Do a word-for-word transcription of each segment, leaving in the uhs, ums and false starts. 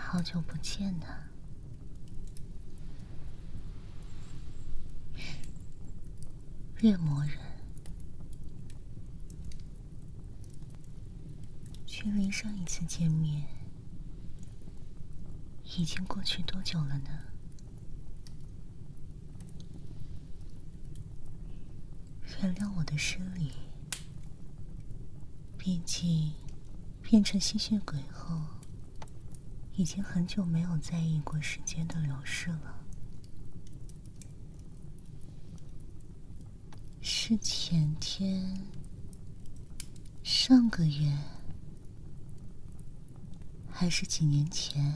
好久不见呢。猎魔人，距离上一次见面已经过去多久了呢？原谅我的失礼，毕竟变成吸血鬼后，已经很久没有在意过时间的流逝了。是前天、上个月，还是几年前？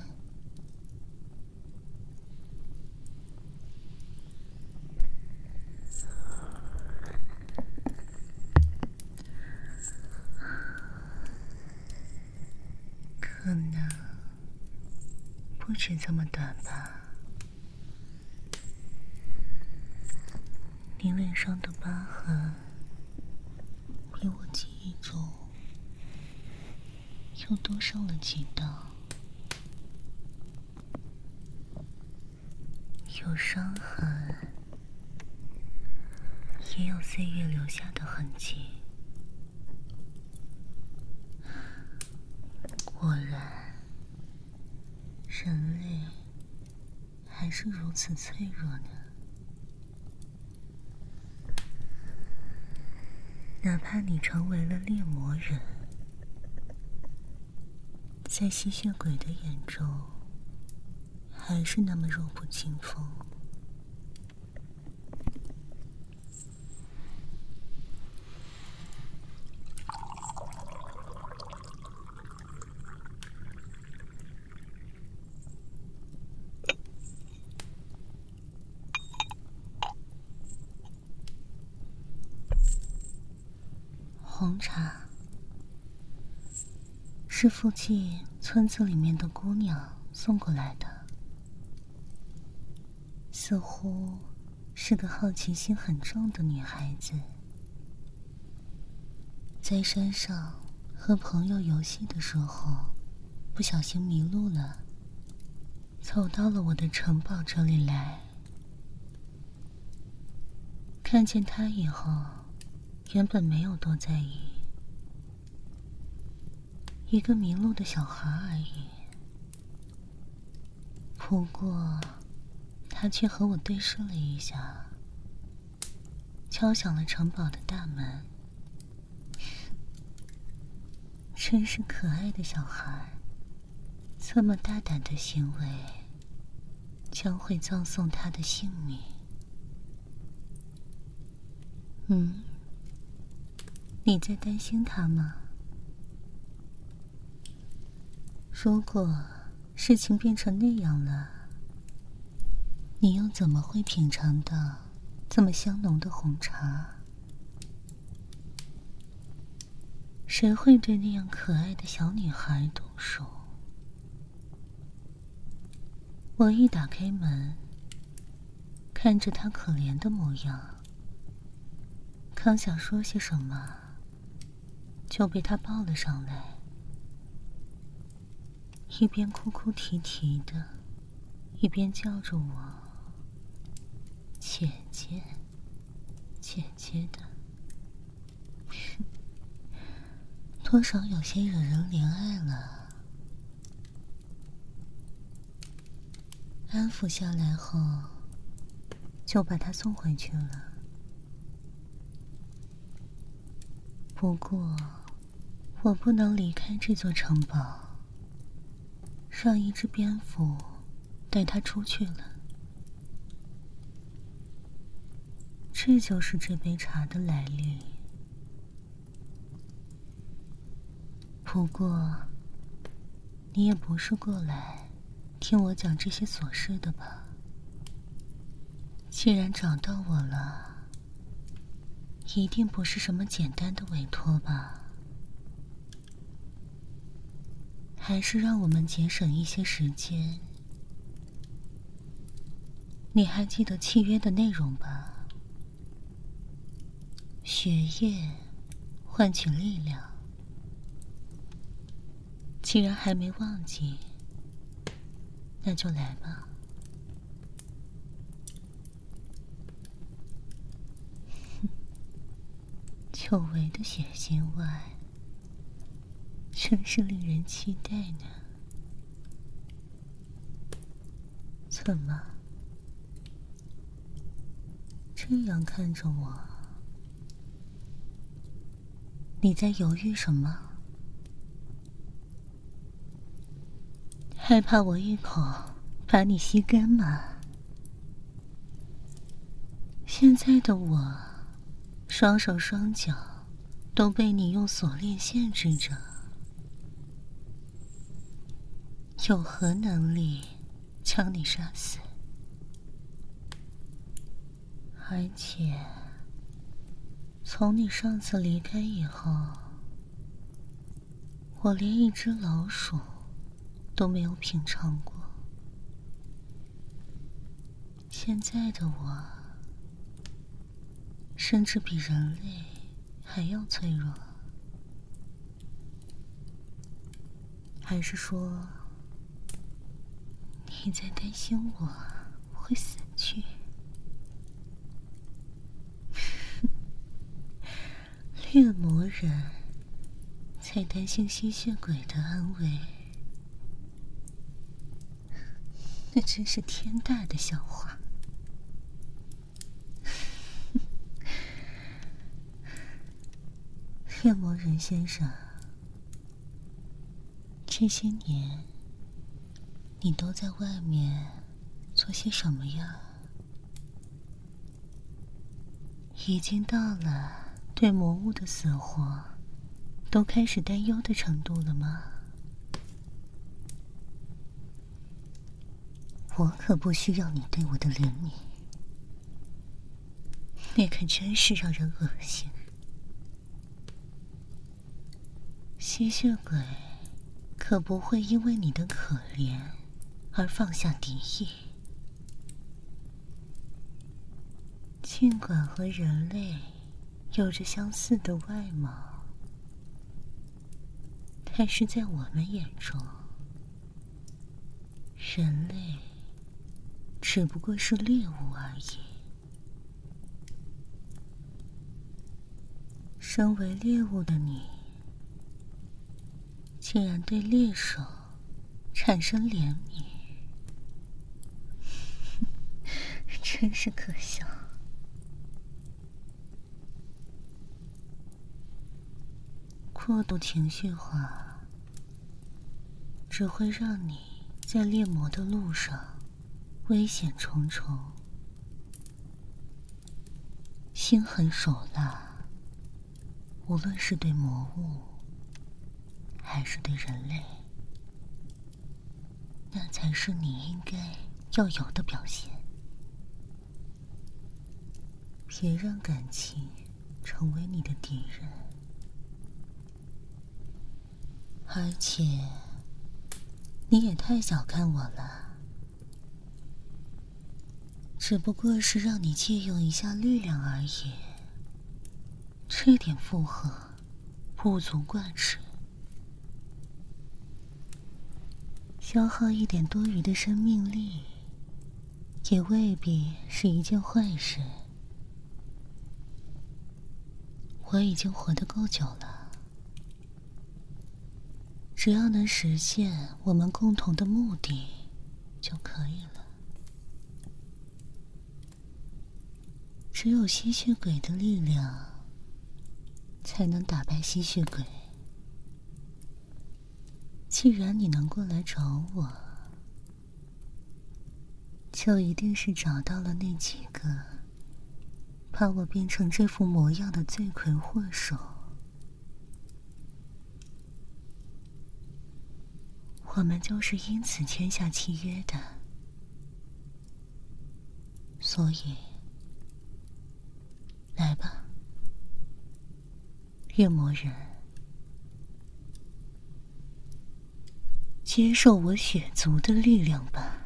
可能不止这么短吧。你脸上的疤痕比我记忆中又多上了几道，有伤痕，也有岁月留下的痕迹。果然，人类还是如此脆弱呢。哪怕你成为了猎魔人，在吸血鬼的眼中，还是那么弱不禁风。红茶是附近村子里面的姑娘送过来的，似乎是个好奇心很重的女孩子。在山上和朋友游戏的时候，不小心迷路了，走到了我的城堡这里来。看见她以后，原本没有多在意，一个迷路的小孩而已。不过，他却和我对视了一下，敲响了城堡的大门。真是可爱的小孩，这么大胆的行为，将会葬送他的性命。嗯，你在担心他吗？如果事情变成那样了，你又怎么会品尝到这么香浓的红茶？谁会对那样可爱的小女孩动手？我一打开门，看着她可怜的模样，刚想说些什么，就被她抱了上来，一边哭哭啼啼的，一边叫着我姐姐姐姐的，多少有些惹人怜爱了。安抚下来后，就把她送回去了。不过，我不能离开这座城堡，让一只蝙蝠带她出去了。这就是这杯茶的来历。不过，你也不是过来听我讲这些琐事的吧？既然找到我了，一定不是什么简单的委托吧？还是让我们节省一些时间。你还记得契约的内容吧？血液换取力量。既然还没忘记， 那就来吧。久违的血腥外，真是令人期待呢。怎么，这样看着我？你在犹豫什么？害怕我一口把你吸干吗？现在的我，双手双脚都被你用锁链限制着，有何能力将你杀死？而且，从你上次离开以后，我连一只老鼠都没有品尝过。现在的我，甚至比人类还要脆弱。还是说，你在担心我会死去？猎魔人在担心吸血鬼的安危，那真是天大的笑话。猎魔人先生，这些年你都在外面做些什么呀？已经到了对魔物的死活都开始担忧的程度了吗？我可不需要你对我的怜悯，那可真是让人恶心。吸血鬼可不会因为你的可怜而放下敌意，尽管和人类有着相似的外貌，但是在我们眼中，人类只不过是猎物而已。身为猎物的你，竟然对猎手产生怜悯，真是可笑。过度情绪化只会让你在猎魔的路上危险重重，心狠手辣，无论是对魔物还是对人类，那才是你应该要有的表现。别让感情成为你的敌人。而且，你也太小看我了，只不过是让你借用一下力量而已，这点负荷不足挂齿，消耗一点多余的生命力，也未必是一件坏事。我已经活得够久了，只要能实现我们共同的目的就可以了。只有吸血鬼的力量才能打败吸血鬼。既然你能过来找我，就一定是找到了那几个把我变成这副模样的罪魁祸首。我们就是因此签下契约的，所以来吧，猎魔人，接受我血族的力量吧。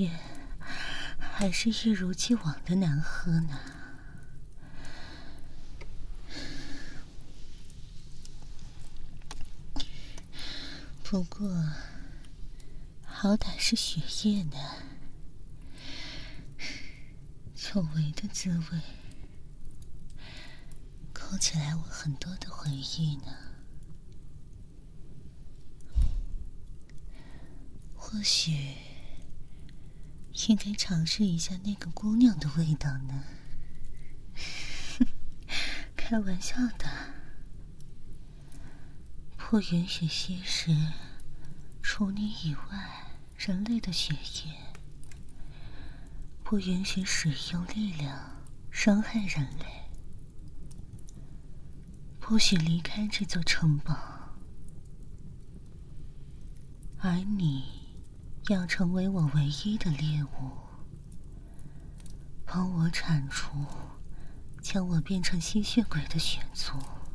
液还是一如既往的难喝呢。不过，好歹是血液呢，久违的滋味，勾起来我很多的回忆呢。或许应该尝试一下那个姑娘的味道呢。开玩笑的，不允许吸食除你以外人类的血液，不允许使用力量伤害人类，不许离开这座城堡，而你要成为我唯一的猎物，帮我铲除将我变成吸血鬼的血族。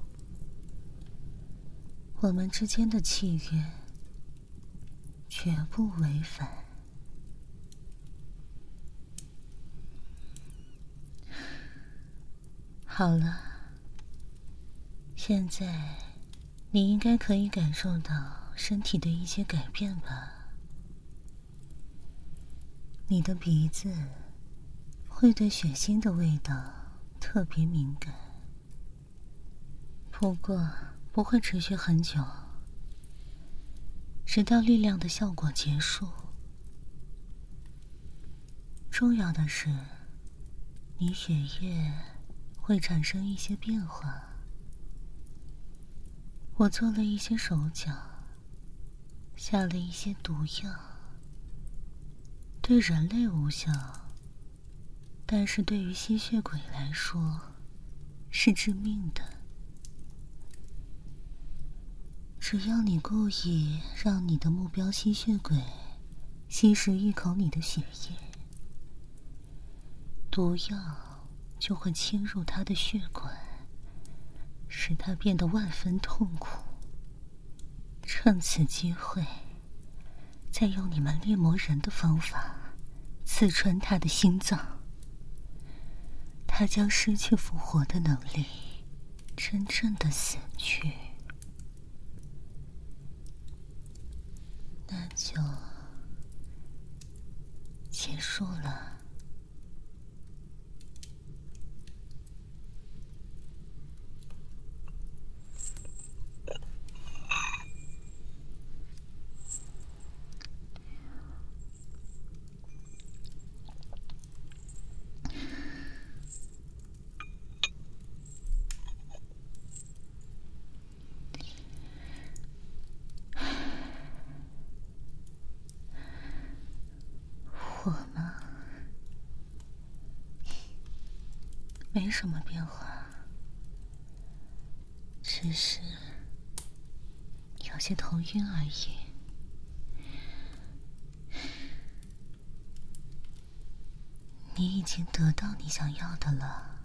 我们之间的契约绝不违反。好了，现在你应该可以感受到身体的一些改变吧？你的鼻子会对血腥的味道特别敏感，不过不会持续很久，直到力量的效果结束。重要的是，你血液会产生一些变化。我做了一些手脚，下了一些毒药，对人类无效，但是对于吸血鬼来说是致命的。只要你故意让你的目标吸血鬼吸食一口你的血液，毒药就会侵入他的血管，使他变得万分痛苦。趁此机会，再用你们猎魔人的方法刺穿他的心脏，他将失去复活的能力，真正的死去。那就结束了。我吗？没什么变化，只是有些头晕而已。你已经得到你想要的了，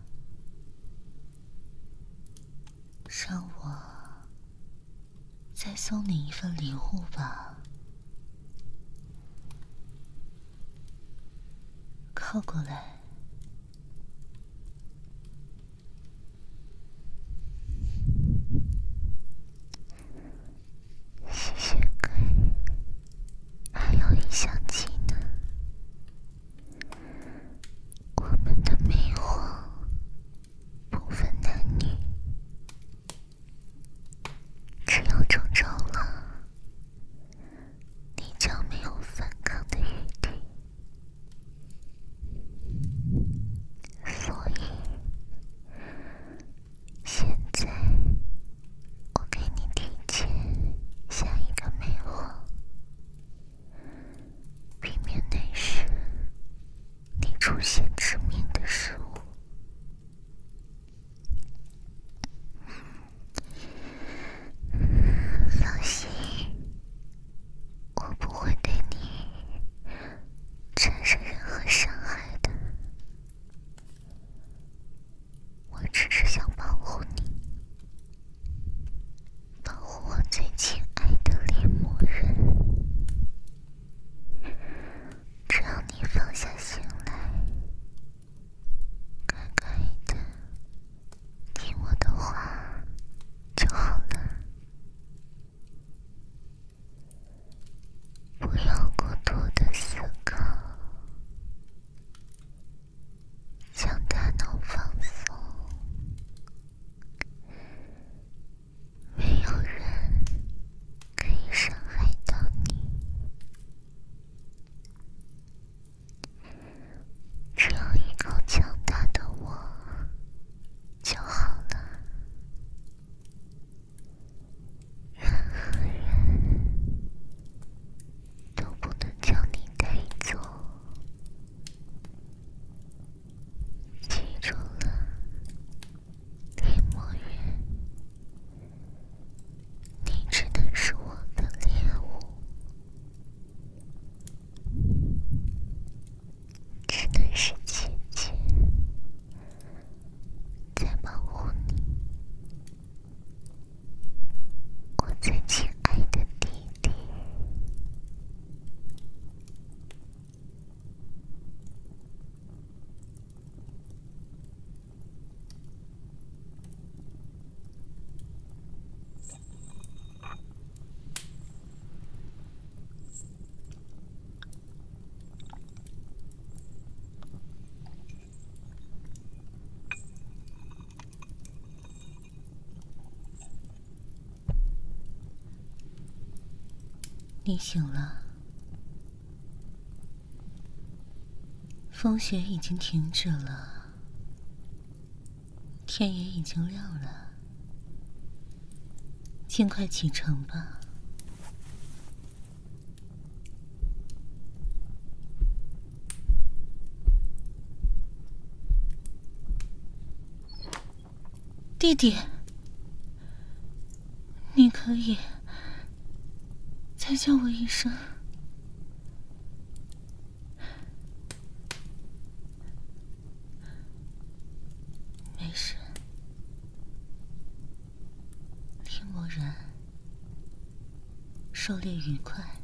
让我再送你一份礼物吧。靠过来。吸血鬼还有一项技能，我们的魅惑不分男女，只要中招了，你将没有反抗的余地。 你醒了，风雪已经停止了，天也已经亮了，尽快启程吧。弟弟，你可以再叫我一声。没事，听某人狩猎愉快。